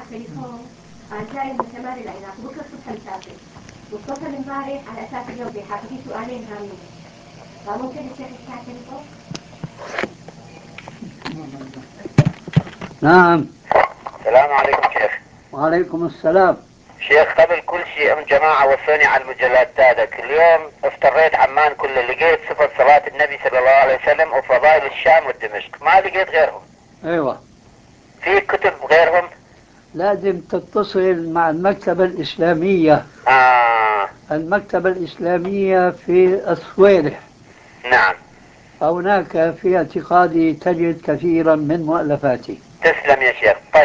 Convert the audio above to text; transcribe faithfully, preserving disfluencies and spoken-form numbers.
التليفون قال جاي من شمال العراق بكره الصبح مسافر، واتصل امبارح على اساس اليوم بيحاكي في سؤالين هامين، فممكن الشيخ يحكي على التليفون؟ نعم. السلام عليكم شيخ. وعليكم السلام. شيخ قبل كل شيء ام جماعة وصوني على المجلات تاعك. اليوم افتريت عمان كله، لقيت صفة صلاة النبي صلى الله عليه وسلم وفضائل الشام ودمشق، ما لقيت غيرهم. ايوه، في كتب غيرهم؟ لازم تتصل مع المكتبة الإسلامية. آه. المكتبة الإسلامية في الصويرح. نعم. هناك في اعتقادي تجد كثيرا من مؤلفاتي. تسلم يا شيخ. طيب